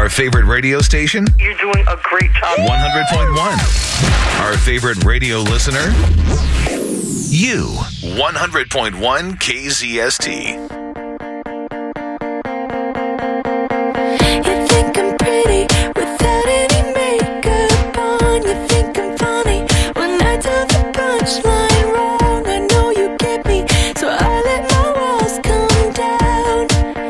Our favorite radio station? You're doing a great job. 100.1. Our favorite radio listener? You. 100.1 KZST. You think I'm pretty without any makeup on. You think I'm funny when I tell the punchline wrong. I know you get me, so I let my walls come down,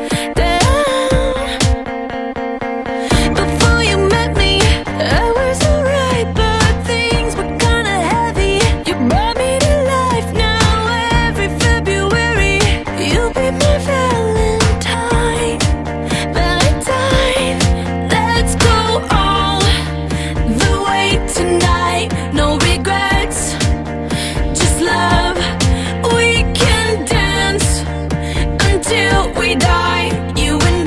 down. Before you met me, I was alright, but things were kinda heavy. You brought me to life. Now every February, you'll be my Valentine. Valentine, let's go all the way tonight. No regrets, just love. We can dance until we die. You and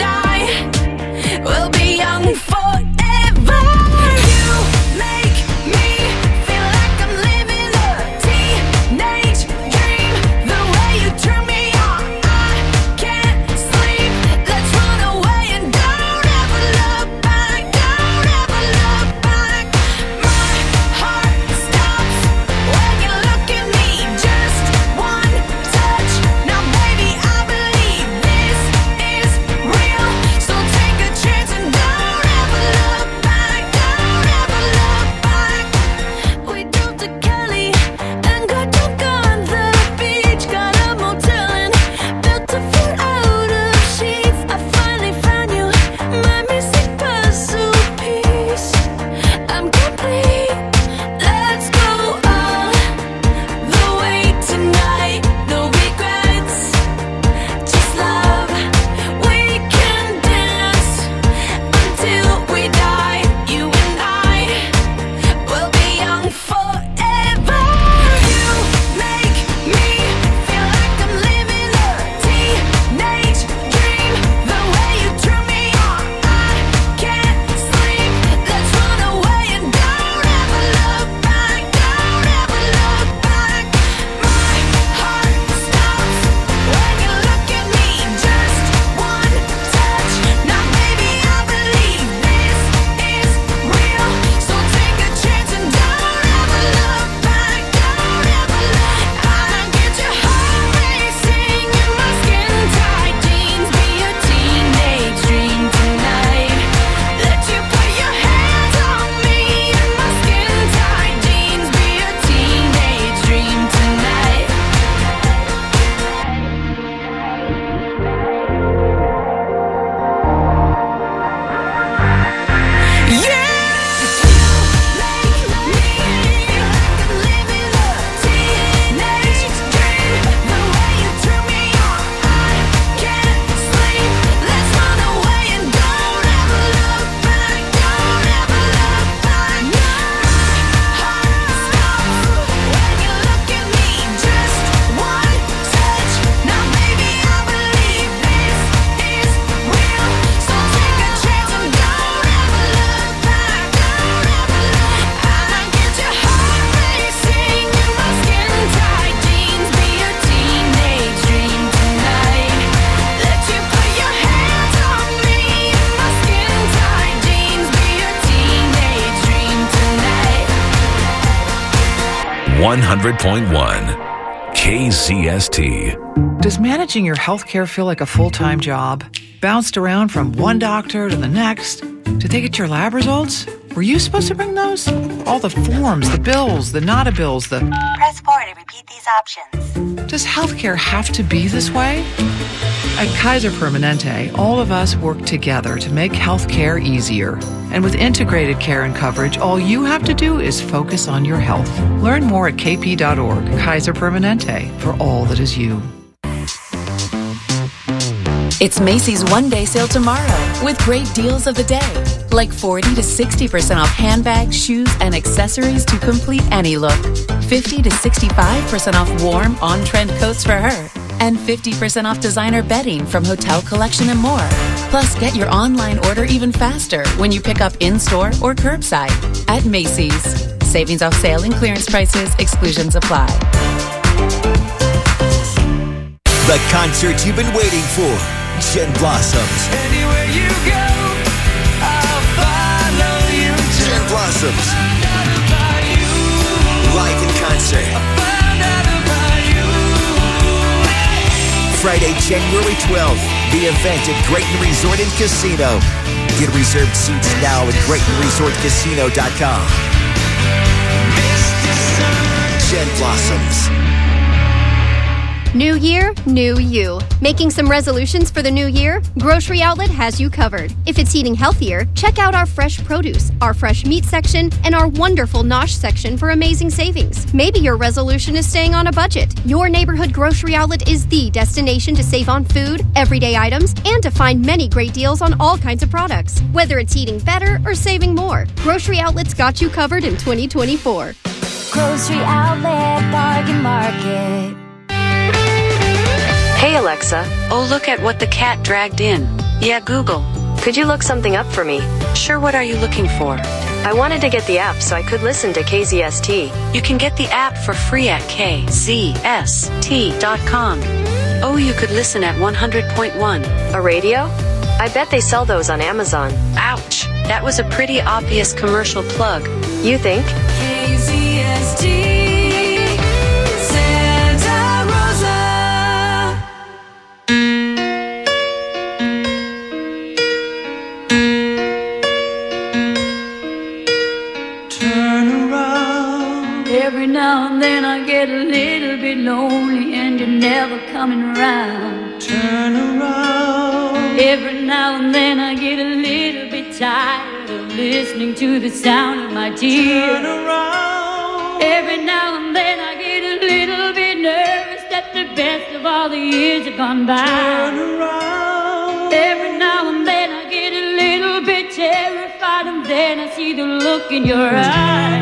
I will be young forever. You make me feel like I'm living a teenage dream. The way you turn me on, I can't sleep. Let's run away and don't ever look back. Don't ever look back. My heart stops when you look at me. Just one touch. Now baby, I believe this is real. So take a chance and don't ever look back. Don't ever look back. We drove to Cali and got drunk on the beach. Got a motel and built a fort out of sheets. I finally found you, my missing puzzle piece. I'm complete. Let's go all the way tonight. No regrets, just love. We can dance until we die. You and I will be young forever. You make me feel like I'm living a teenage dream. The way you turn me on, I can't sleep. Let's run away and don't ever look back. Don't ever look back. My heart stops when you look at me. Just one touch. Now baby, I believe this is real. So take a chance and don't ever look back. Don't ever look. I get your heart racing in my skin tight jeans. Be a teenage dream tonight. Let you put your hands on me in my skin tight jeans. Be a teenage dream tonight. KZST. Does managing your healthcare feel like a full-time job? Bounced around from one doctor to the next? Did they get your lab results? Were you supposed to bring those? All the forms, the bills, the not-a bills, the... Press 4 to repeat these options. Does healthcare have to be this way? At Kaiser Permanente, all of us work together to make healthcare easier. And with integrated care and coverage, all you have to do is focus on your health. Learn more at kp.org. Kaiser Permanente, for all that is you. It's Macy's one-day sale tomorrow with great deals of the day. Like 40 to 60% off handbags, shoes, and accessories to complete any look. 50 to 65% off warm, on-trend coats for her. And 50% off designer bedding from Hotel Collection and more. Plus, get your online order even faster when you pick up in-store or curbside at Macy's. Savings off sale and clearance prices. Exclusions apply. The concert you've been waiting for. Jen Blossoms. Anywhere you go, Blossoms. Live in concert. Friday, January 12th, the event at Grayton Resort and Casino. Get reserved seats now at GraytonResortCasino.com. Jen Blossoms. New year, new you. Making some resolutions for the new year? Grocery Outlet has you covered. If it's eating healthier, check out our fresh produce, our fresh meat section, and our wonderful Nosh section for amazing savings. Maybe your resolution is staying on a budget. Your neighborhood Grocery Outlet is the destination to save on food, everyday items, and to find many great deals on all kinds of products. Whether it's eating better or saving more, Grocery Outlet's got you covered in 2024. Grocery Outlet Bargain Market. Hey Alexa. Oh, look at what the cat dragged in. Yeah, Google. Could you look something up for me? Sure, what are you looking for? I wanted to get the app so I could listen to KZST. You can get the app for free at kzst.com. Oh, you could listen at 100.1. A radio? I bet they sell those on Amazon. Ouch. That was a pretty obvious commercial plug. You think? KZST. Every now and then I get a little bit lonely and you're never coming around. Turn around. Every now and then I get a little bit tired of listening to the sound of my tears. Turn around. Every now and then I get a little bit nervous that the best of all the years have gone by. Turn around. Every now and then I get a little bit terrified and then I see the look in your eyes.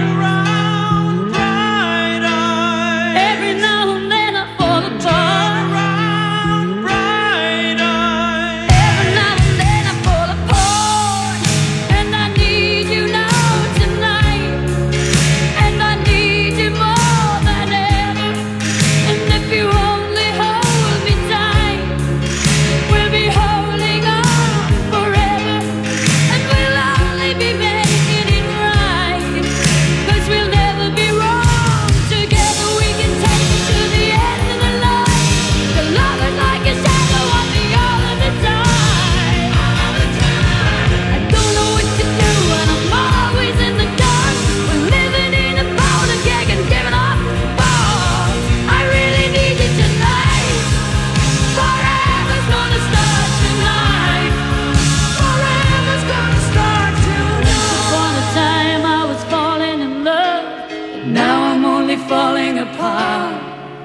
Falling apart.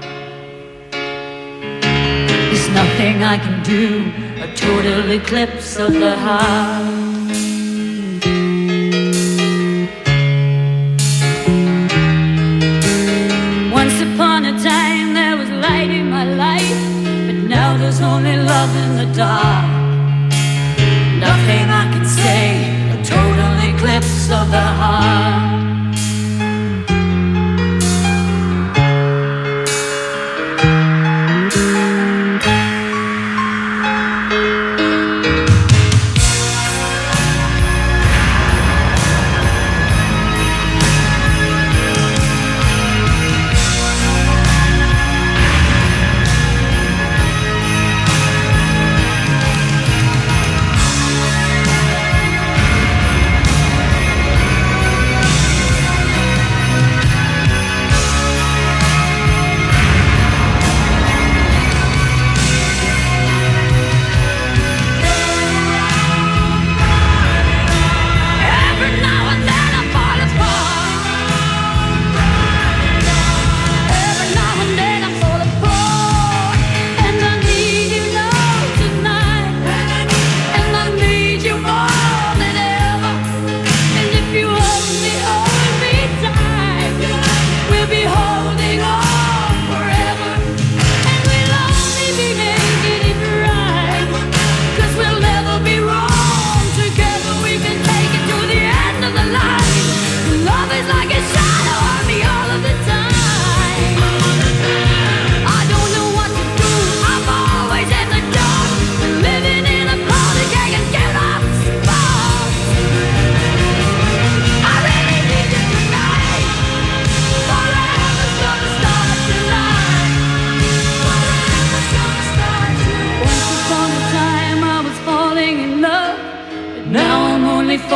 There's nothing I can do, a total eclipse of the heart. Once upon a time there was light in my life, but now there's only love in the dark. Nothing I can say, a total eclipse of the heart.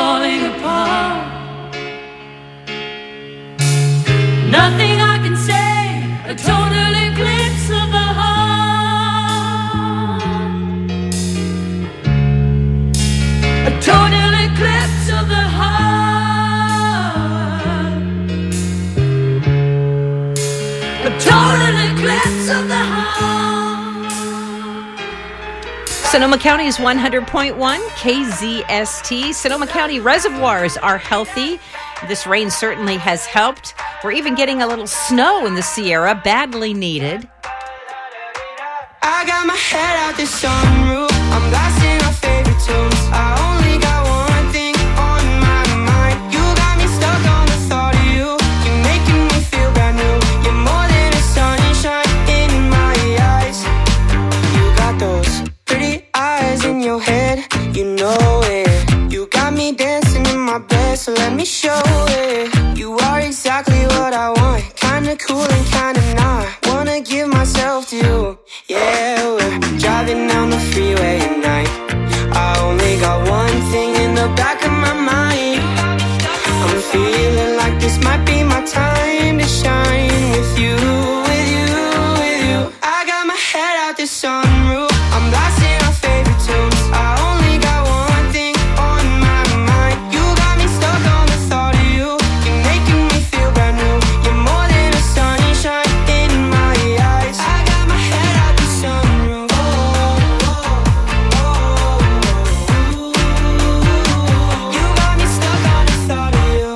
falling apart. Nothing I can say, a total eclipse of the heart. A total eclipse of the heart. A total eclipse of the heart. Sonoma County is 100.1 KZST. Sonoma County reservoirs are healthy. This rain certainly has helped. We're even getting a little snow in the Sierra, badly needed. I got my head out the sunroof. I'm blasting our favorite tunes. I only got one thing on my mind. You got me stuck on the thought of you. You're making me feel brand new. You're more than a sunshine in my eyes. You got those pretty eyes in your head, you know it. You got me dancing in my bed, so let me show it. You are exactly what I want, kinda cool and kinda not. Wanna give myself to you. Yeah, we're driving down the freeway at night. I only got one thing in the back of my mind. I'm feeling like this might be my time to shine with you, with you, with you. I got my head out the sunroof. I'm blasting our favorite tunes. I only got one thing on my mind. You got me stuck on the thought of you. You're making me feel brand new. You're more than a sunshine in my eyes. I got my head out the sunroof. You got me stuck on the thought of you.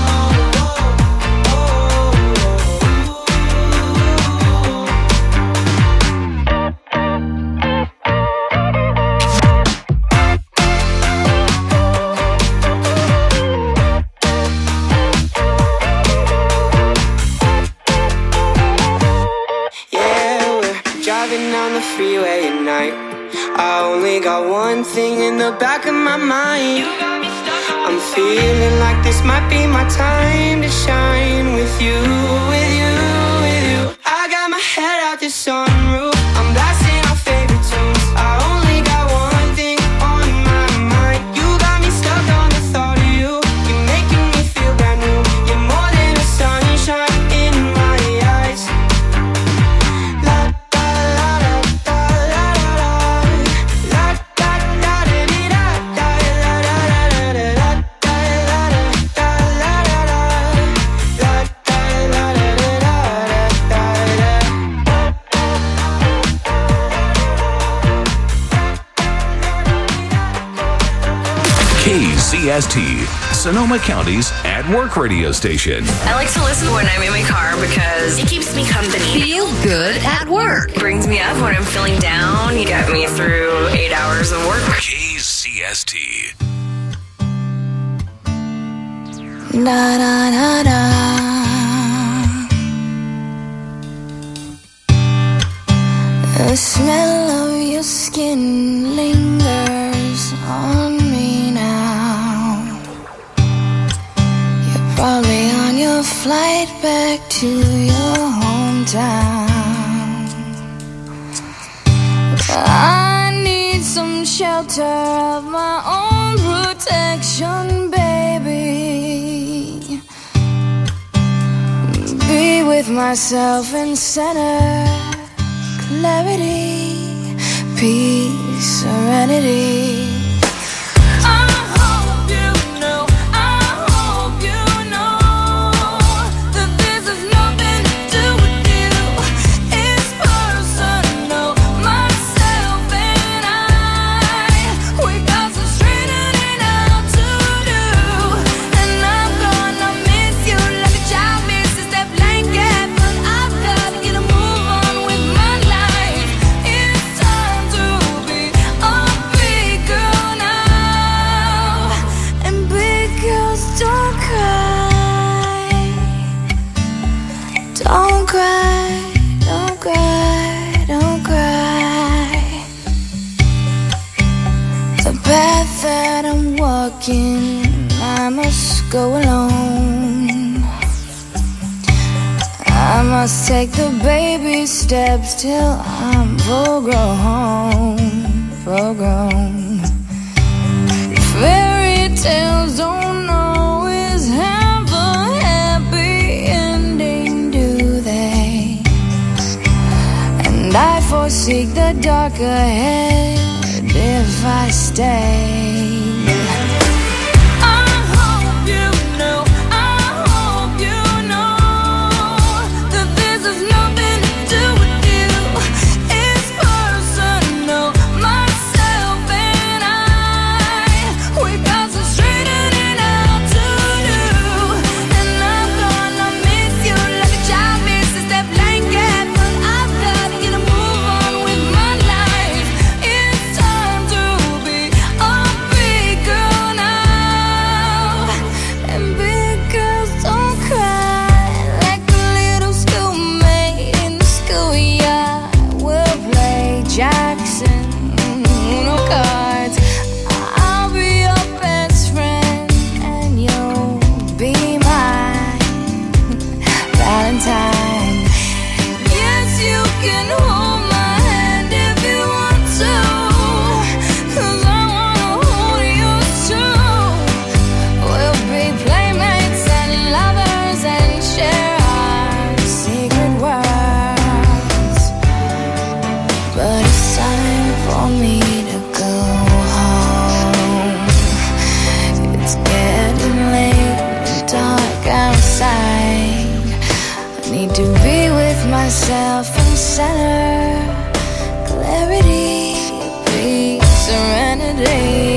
Yeah, we're driving down the freeway at night. I only got one thing in the back of my mind. I'm feeling like this might be my time to shine with you, with you, with you. I got my head out the sunroof. I'm blasting our favorite tunes. I only got one thing on my mind. You got me stuck on the thought of you. You're making me feel brand new. You're more than a sunshine in my eyes. La da la da da la la la da da da dee da da la la la la la da la da la la la la da la la la da da. KZST, Sonoma County's at-work radio station. I like to listen when I'm in my car because it keeps me company. Feel good at work. Brings me up when I'm feeling down. You get me through 8 hours of work. KZST. Da da da da. The smell of your skin lingers on me now. You're probably on your flight back to your hometown. I need some shelter of my own protection, baby. Be with myself and center clarity, peace, serenity. I must go alone. I must take the baby steps till I'm full grown, full grown. Fairy tales don't always have a happy ending, do they? And I forsake the dark ahead if I stay. Myself in center, clarity, peace, serenity.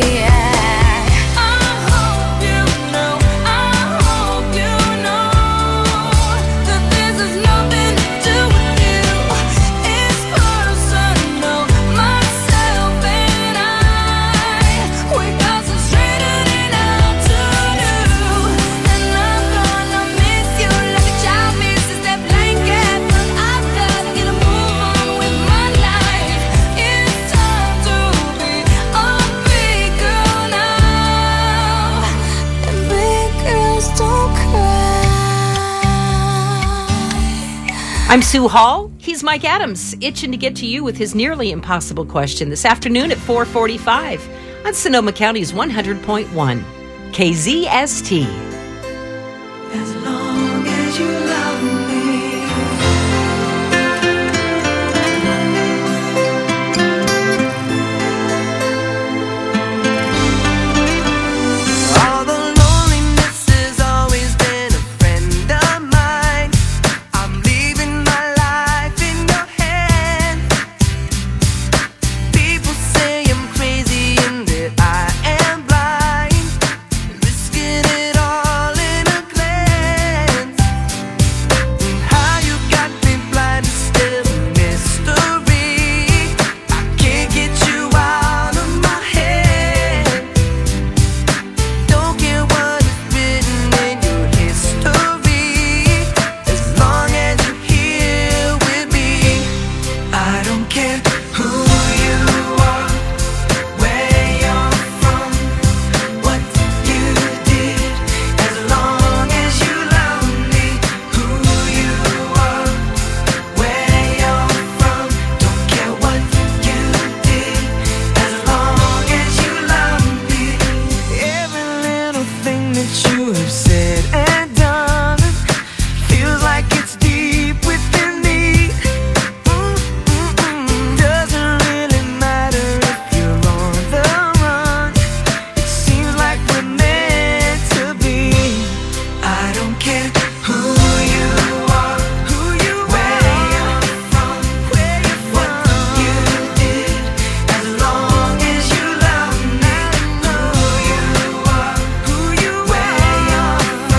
I'm Sue Hall. He's Mike Adams, itching to get to you with his nearly impossible question this afternoon at 4:45 on Sonoma County's 100.1 KZST. As long as you love me. All the loneliness has always been a friend of mine. I'm leaving my life in your hands. People say I'm crazy and that I am blind, risking it all in a glance. And how you got me blind is still a mystery. I can't get you out of my head. Don't care what is written in your history, as long as you're here with me. I don't care who you are, where you're from, what you did, as long as you love me. Who you are, where you're from, don't care what you did, as long as you love me. Every little thing that you have said and done feels like it's deep within me. Doesn't really matter if you're on the run. It seems like we're meant to be. I don't care who you are, where you're from, what you did, as long as you love me. Who you are, where you're from,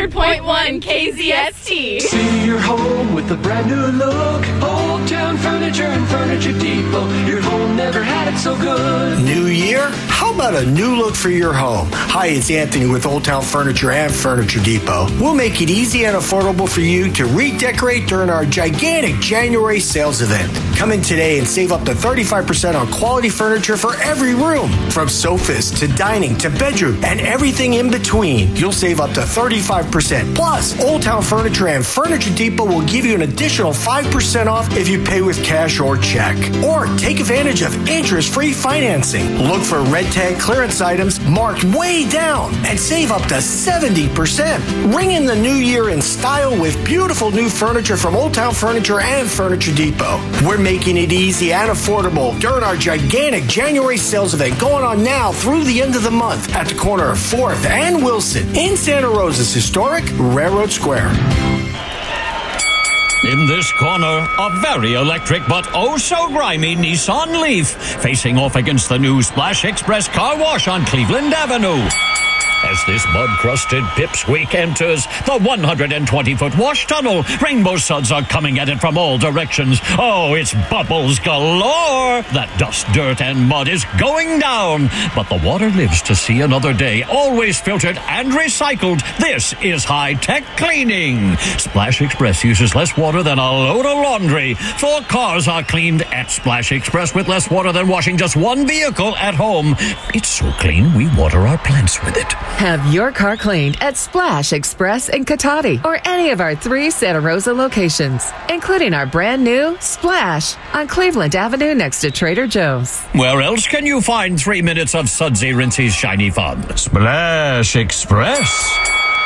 100.1 KZST. See your home with a brand new look. Old Town Furniture and Furniture Depot. Your home never had it so good. New year? How about a new look for your home? Hi, it's Anthony with Old Town Furniture and Furniture Depot. We'll make it easy and affordable for you to redecorate during our gigantic January sales event. Come in today and save up to 35% on quality furniture for every room. From sofas to dining to bedroom and everything in between. You'll save up to 35%. Plus, Old Town Furniture and Furniture Depot will give you an additional 5% off if you pay with cash or check. Or take advantage of interest-free financing. Look for red tag clearance items marked way down and save up to 70%. Ring in the new year in style with beautiful new furniture from Old Town Furniture and Furniture Depot. We're making it easy and affordable during our gigantic January sales event going on now through the end of the month at the corner of 4th and Wilson in Santa Rosa's historic Railroad Square. In this corner, a very electric but oh so grimy Nissan Leaf facing off against the new Splash Express car wash on Cleveland Avenue. As this mud-crusted pipsqueak enters the 120-foot wash tunnel, rainbow suds are coming at it from all directions. Oh, it's bubbles galore! That dust, dirt, and mud is going down. But the water lives to see another day, always filtered and recycled. This is high-tech cleaning. Splash Express uses less water than a load of laundry. 4 cars are cleaned at Splash Express with less water than washing just 1 vehicle at home. It's so clean, we water our plants with it. Have your car cleaned at Splash Express in Cotati or any of our 3 Santa Rosa locations, including our brand new Splash on Cleveland Avenue next to Trader Joe's. Where else can you find 3 minutes of sudsy, rinsey, shiny fun? Splash Express.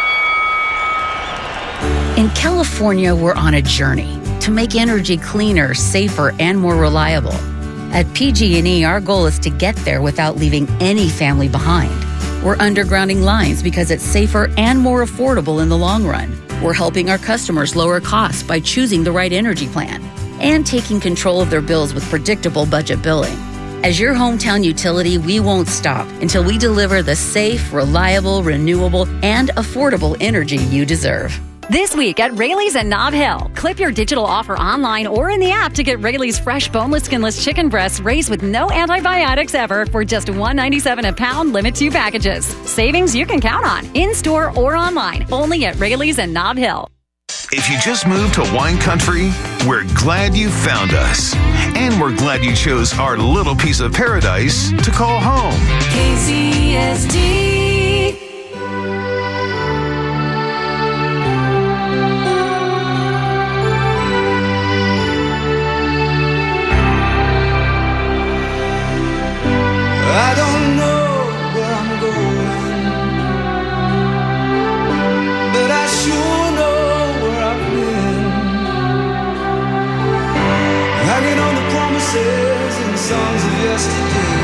In California, we're on a journey to make energy cleaner, safer, and more reliable. At PG&E, our goal is to get there without leaving any family behind. We're undergrounding lines because it's safer and more affordable in the long run. We're helping our customers lower costs by choosing the right energy plan and taking control of their bills with predictable budget billing. As your hometown utility, we won't stop until we deliver the safe, reliable, renewable, and affordable energy you deserve. This week at Rayleigh's and Nob Hill, clip your digital offer online or in the app to get Rayleigh's fresh boneless, skinless chicken breasts raised with no antibiotics ever for just $1.97 a pound, limit 2 packages. Savings you can count on, in-store or online, only at Rayleigh's and Nob Hill. If you just moved to wine country, we're glad you found us. And we're glad you chose our little piece of paradise to call home. KZST. I don't know where I'm going, but I sure know where I've been. Hanging on the promises and songs of yesterday.